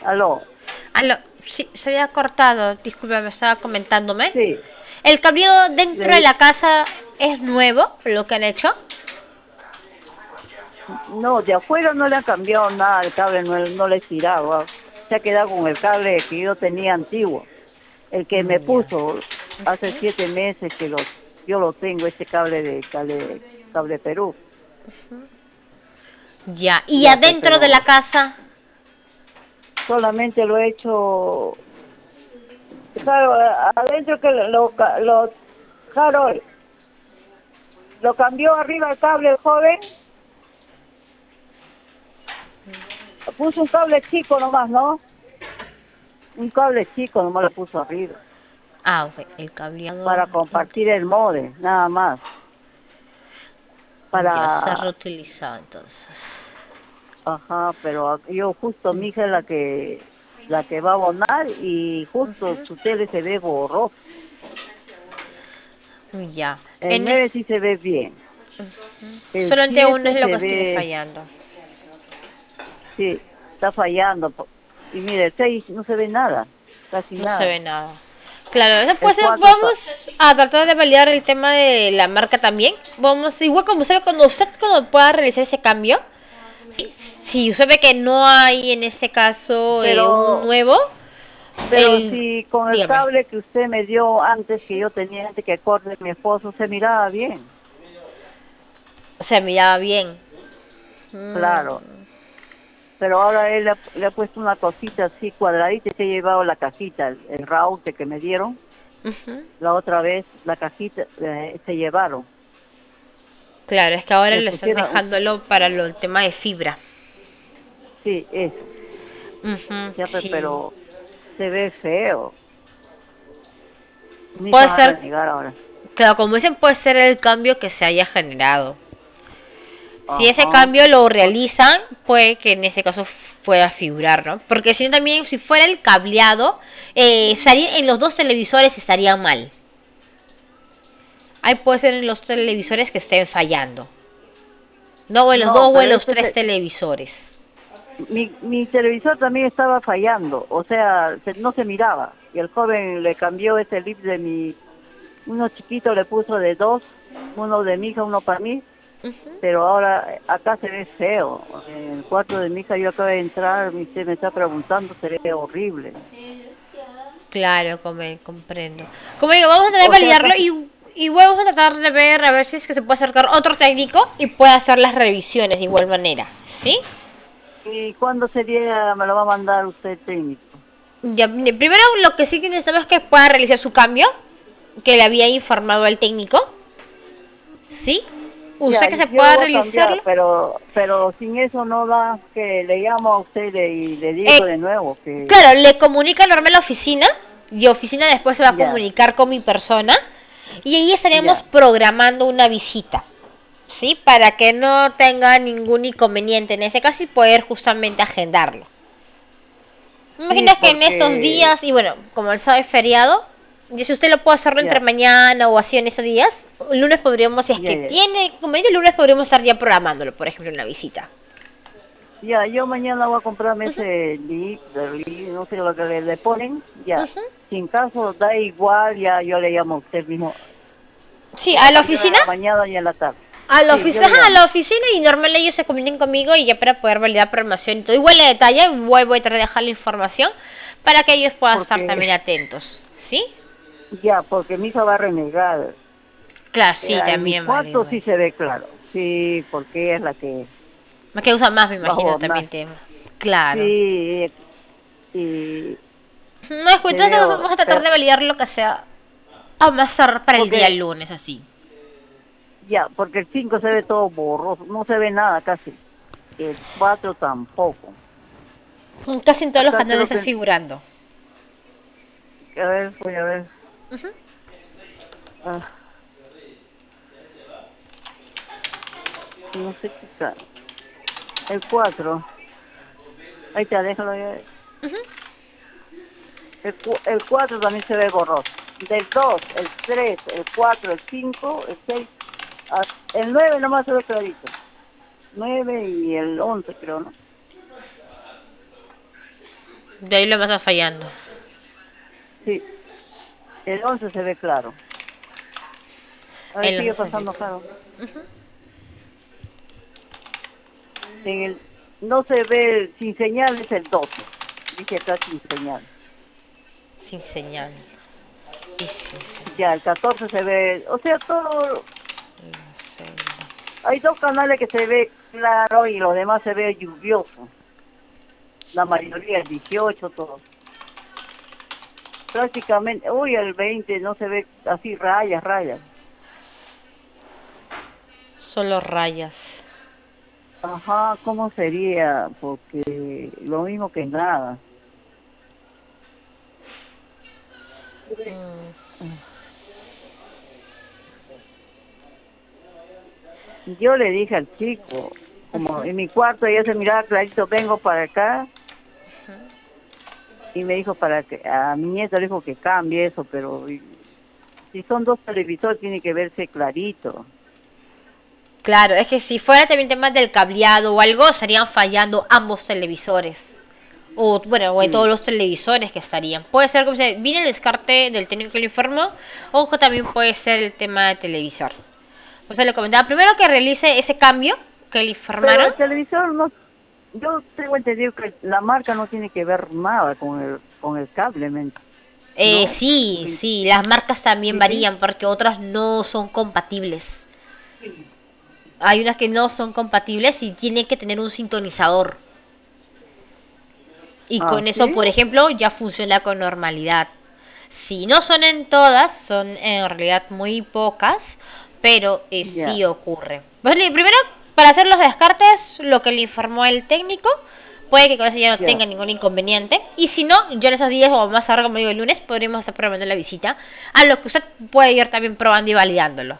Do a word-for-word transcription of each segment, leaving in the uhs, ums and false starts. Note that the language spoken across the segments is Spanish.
Aló, Aló, sí, se había cortado, disculpa, me estaba comentándome. sí, ¿El cableado dentro de le- la casa es nuevo, lo que han hecho? no, de afuera no le han cambiado nada, el cable no, no le he tirado, se ha quedado con el cable que yo tenía antiguo, el que me Mm, ya. puso hace siete meses que lo, yo lo tengo, este cable de cable, cable Perú, Ya, y ya pues, adentro de la pero casa. solamente lo he hecho, claro, a- adentro que lo, lo, ca- lo, Harold, lo cambió arriba el cable el joven, puso un cable chico nomás, ¿no? Un cable chico nomás lo puso arriba, Ah, ok, el cableado para compartir el modem, nada más. ya se ha Para, reutilizado entonces. ajá, pero a- yo justo mi hija es la que, la que va a abonar y justo su tele se ve borroso. Ya, El en nueve es- sí se ve bien. El solamente uno siete es lo se que tiene ve, fallando. sí, está fallando. po- Y mire, el seis no se ve nada, casi No se nada. ve nada. Claro, eso El puede ser. cuatro está, Vamos a tratar de validar el tema de la marca también. Vamos, igual como usted, cuando usted cuando pueda realizar ese cambio, si, si usted ve que no hay en este caso eh, un pero, nuevo, pero el, si con el dígame, cable que usted me dio antes, que yo tenía antes que corte mi esposo, se miraba bien, se miraba bien. claro. Pero ahora él le ha, le ha puesto una cosita así cuadradita y se ha llevado la cajita, el, el router que me dieron. La otra vez la cajita eh, se llevaron. Claro, es que ahora Le lo están pusieron, un- dejándolo para lo, el tema de fibra. sí, eso. Ujú, Ya, pe- sí. pero se ve feo. Mi hija Puede va a ser, renegar ahora. claro, como dicen, puede ser el cambio que se haya generado. Si ese Ajá. cambio lo Por- realizan, puede que en ese caso pueda figurar, ¿no? Porque si no, también, si fuera el cableado, eh, estaría- en los dos televisores estaría mal. Ahí puede ser en los televisores que estén fallando. No, o en los no, dos o en pero los este tres se- televisores. mi, mi televisor también estaba fallando. O sea, se- no se miraba. Y el joven le cambió ese lip de mi, uno chiquito le puso de dos, uno de mi hija, uno para mí. Pero ahora eh, acá se ve feo. En el cuarto de mi hija yo acabo de entrar, y usted me está preguntando, se ve horrible. Claro, como, comprendo. Como digo, vamos a tratar de O sea, validarlo casi, y, y vamos a tratar de ver a ver si es que se puede acercar otro técnico y puede hacer las revisiones de igual manera. ¿Sí? ¿y cuándo sería, me lo va a mandar usted técnico? Ya, primero lo que sí que necesitamos es que pueda realizar su cambio, que le había informado al técnico. ¿Sí? Usted Ya, que se yo lo pueda voy a cambiar, realizarlo. pero pero sin eso no da que le llamo a usted le- y le digo Eh, de nuevo que claro, le comunica normal a la oficina y oficina después se va a ya, comunicar con mi persona y ahí estaríamos ya, programando una visita. ¿Sí? Para que no tenga ningún inconveniente en ese caso y poder justamente agendarlo. Me sí, imagino que en estos porque, días, y bueno, como el sábado es feriado, y si usted lo puede hacerlo entre ya, mañana o así en esos días, el lunes podríamos, si es ya, que ya, tiene inconveniente, el lunes podríamos estar ya programándolo, por ejemplo, en la visita. ya, yo mañana voy a comprarme ese lip, del lip, no sé lo que le, le ponen, ya, sin caso da igual, ya yo le llamo a usted mismo, Sí, voy a a la cambiar en oficina, la mañana y en la tarde, a la sí, yo oficina, le a la llamo, oficina y normalmente ellos se comunican conmigo y ya para poder validar programación y todo. Igual le detalle, igual voy a tratar de dejar la información para que ellos puedan estar porque, también atentos. ¿Sí? ya, porque mi hija va a renegar, Claro, sí, eh, en mi también vale, cuarto sí vale. se ve claro, sí, porque ella es la que Más que usa más, me va a imagino, también abonar. tema. Claro. Sí, y No, es que se entonces veo, vamos a tratar pero, de validar lo que sea a más tardar para el día porque, lunes, así. ya, porque el cinco se ve todo borroso, no se ve nada casi, el cuatro tampoco. Casi en todos los Acá canales creo está que, figurando. a ver, voy a ver, ah, no sé qué ca- el cuatro ahí está, déjalo ya. El, cu- el cuatro también se ve borroso. Del dos el tres el cuatro el cinco el seis ah, el nueve nomás se ve clarito. Nueve y el once creo, ¿no? De ahí lo va a estar fallando. Sí, el once se ve claro. A ver, El sigue once. pasando claro. En el, no se ve, sin señal es el doce. Dice acá sin señal. Sin señal. Y sin Ya, el catorce se ve, o sea, todo, señal. hay dos canales que se ve claro y los demás se ve lluvioso. La mayoría, el dieciocho, todo. Prácticamente, uy, el veinte no se ve así rayas, rayas. Solo rayas. Ajá, ¿cómo sería? Porque lo mismo que nada. Mm. Yo le dije al chico, como en mi cuarto ya se miraba clarito, vengo para acá, y me dijo para que, a mi nieto le dijo que cambie eso, pero y- si son dos televisores tiene que verse clarito. Claro, es que si fuera también temas del cableado o algo, estarían fallando ambos televisores. O bueno, o de todos Sí. los televisores que estarían. Puede ser como se viene el descarte del técnico que lo informó, o que también puede ser el tema de televisor. O sea, le comentaba primero que realice ese cambio que le Pero informaron. el televisor no, yo tengo entendido que la marca no tiene que ver nada con el, con el cable, men, Eh, ¿no? sí, Porque- sí, las marcas también ¿Sí? varían porque otras no son compatibles. Hay unas que no son compatibles y tienen que tener un sintonizador. Y Ah, con eso, ¿sí? por ejemplo, ya funciona con normalidad. Si no son en todas, son en realidad muy pocas, pero eh, Ya, sí ocurre. Pues, primero, para hacer los descartes, lo que le informó el técnico, puede que con eso ya no ya. tenga ningún inconveniente. Y si no, yo en esos días o más tarde, como digo, el lunes, podremos estar programando la visita, a lo que usted puede ir también probando y validándolo.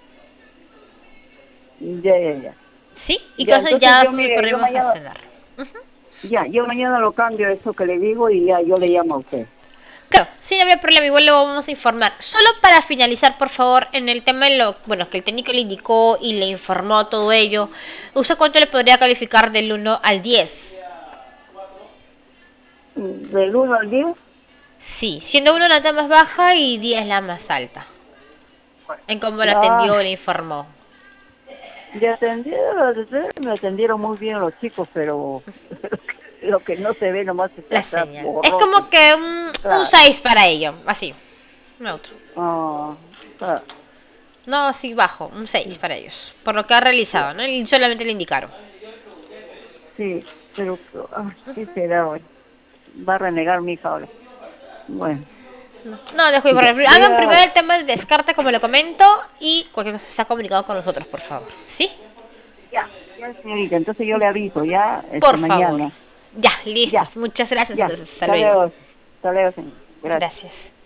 Ya, ya, ya. ¿Sí? Y Ya, con eso entonces ya yo, mire, yo podremos mañana, gestionar. ya, yo mañana lo cambio eso que le digo y ya yo le llamo a usted. Claro, sin haber problema, igual lo vamos a informar. Solo para finalizar, por favor, en el tema de lo, bueno, que el técnico le indicó y le informó todo ello, ¿usted cuánto le podría calificar del uno al diez? ¿Del uno al diez? Sí, siendo uno la nota más baja y diez la más alta. En cómo la Ah, atendió, le informó. de atendieron, me atendieron muy bien los chicos, pero lo que no se ve nomás está La atrás señal. Es borroso. como que un, un Claro. seis para ello, así. Neutro. Ah, claro. No, así bajo, un seis para ellos. Por lo que ha realizado, ¿no? Y solamente le indicaron. Sí, pero ah, ¿qué será hoy? Va a renegar mi hija ahora. Bueno, No, dejo de ya, correr. voy Hagan primero a... el tema del descarte, como le comento, y cualquier cosa se ha comunicado con nosotros, por favor. ¿Sí? Ya, ya, señorita, entonces yo le aviso, ya, este, Por favor. mañana. Ya, listo. Ya, Muchas gracias. ya, Entonces, hasta hasta luego. luego, hasta luego, señor. Gracias. Gracias.